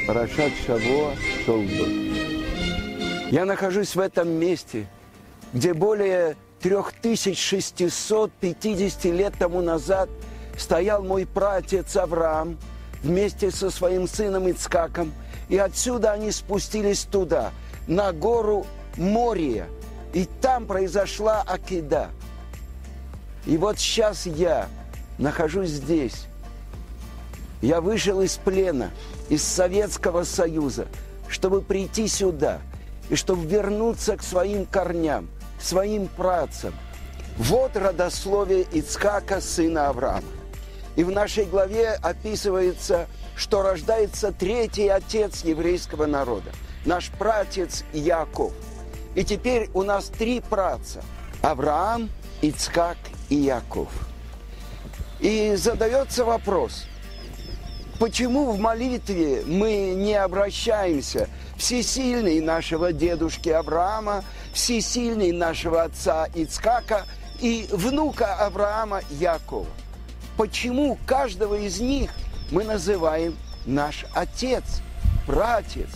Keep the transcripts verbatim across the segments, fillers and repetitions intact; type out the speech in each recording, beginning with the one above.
Парашат Шавуа, Толдот. Я нахожусь в этом месте, где более три тысячи шестьсот пятьдесят лет тому назад стоял мой праотец Авраам вместе со своим сыном Ицхаком, и отсюда они спустились туда, на гору Мория, и там произошла акида. И вот сейчас я нахожусь здесь. Я вышел из плена, из Советского Союза, чтобы прийти сюда и чтобы вернуться к своим корням, к своим працам. Вот родословие Ицхака, сына Авраама. И в нашей главе описывается, что рождается третий отец еврейского народа, наш праотец Яаков. И теперь у нас три праотца – Авраам, Ицхак и Яаков. И задается вопрос, почему в молитве мы не обращаемся всесильный нашего дедушки Авраама, всесильный нашего отца Ицхака и внука Авраама Яакова? Почему каждого из них мы называем наш отец, праотец?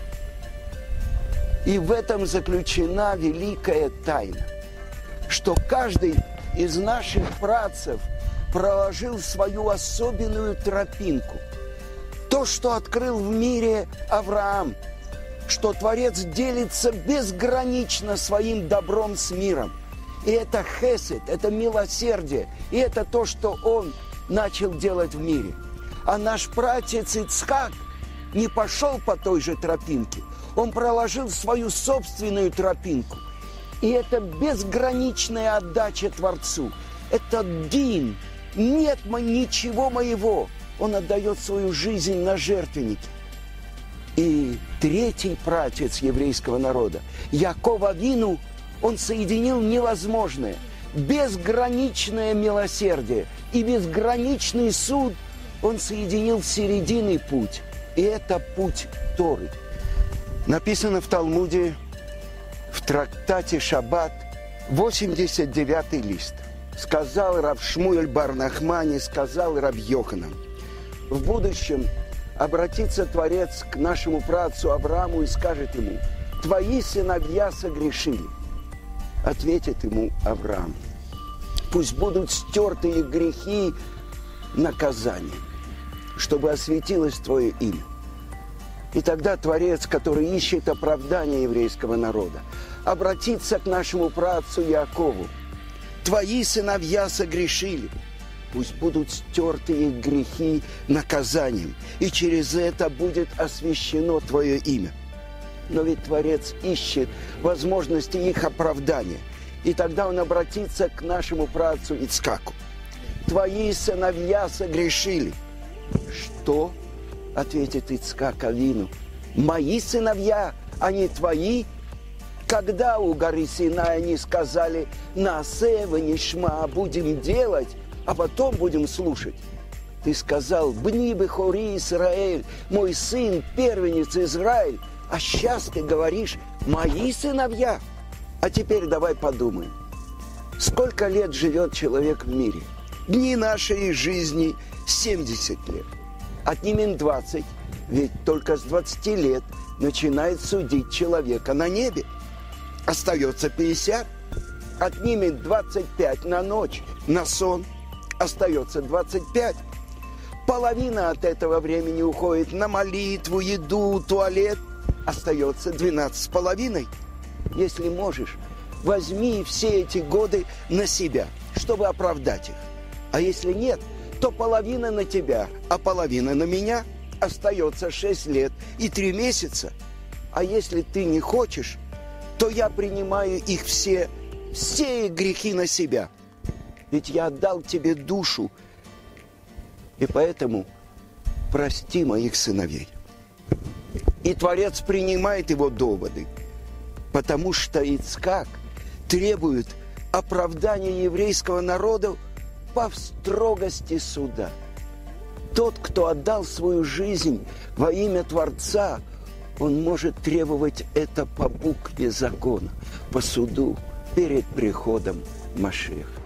И в этом заключена великая тайна, что каждый из наших праотцев проложил свою особенную тропинку. То, что открыл в мире Авраам, что Творец делится безгранично своим добром с миром. И это хесед, это милосердие, и это то, что он начал делать в мире. А наш праотец Ицхак не пошел по той же тропинке, он проложил свою собственную тропинку. И это безграничная отдача Творцу. Это дин, нет ничего моего. Он отдает свою жизнь на жертвенники. И третий праотец еврейского народа, Яаков Авину, он соединил невозможное, безграничное милосердие и безграничный суд, он соединил в серединный путь. И это путь Торы. Написано в Талмуде, в трактате Шаббат, восемьдесят девятый лист. Сказал рав Шмуэль бар Нахмани, сказал рав Йоханан: в будущем обратится Творец к нашему праотцу Аврааму и скажет ему: твои сыновья согрешили. Ответит ему Авраам: пусть будут стерты их грехи наказанием, чтобы осветилось твое имя. И тогда Творец, который ищет оправдания еврейского народа, обратится к нашему праотцу Яакову: твои сыновья согрешили. Пусть будут стерты их грехи наказанием, и через это будет освящено твое имя. Но ведь Творец ищет возможности их оправдания. И тогда он обратится к нашему праотцу Ицхаку: твои сыновья согрешили. Что? Ответит Ицхак Авину: мои сыновья, а не твои? Когда у горы Синай они сказали: «Наасе венишма», будем делать, а потом будем слушать. Ты сказал: «Бни бехори Исраэль», мой сын, первенец Израиль. А сейчас ты говоришь: мои сыновья. А теперь давай подумаем. Сколько лет живет человек в мире? Дни нашей жизни семьдесят лет. Отнимем двадцать, ведь только с двадцати лет начинает судить человека на небе. Остается пятьдесят. Отнимем двадцать пять на ночь, на сон. Остается двадцать пять. Половина от этого времени уходит на молитву, еду, туалет. Остается двенадцать с половиной. Если можешь, возьми все эти годы на себя, чтобы оправдать их. А если нет, то половина на тебя, а половина на меня. Остается шесть лет и три месяца. А если ты не хочешь, то я принимаю их все, все их грехи на себя. Ведь я отдал тебе душу, и поэтому прости моих сыновей. И Творец принимает его доводы, потому что Ицхак требует оправдания еврейского народа по строгости суда. Тот, кто отдал свою жизнь во имя Творца, он может требовать это по букве закона, по суду, перед приходом Машиаха.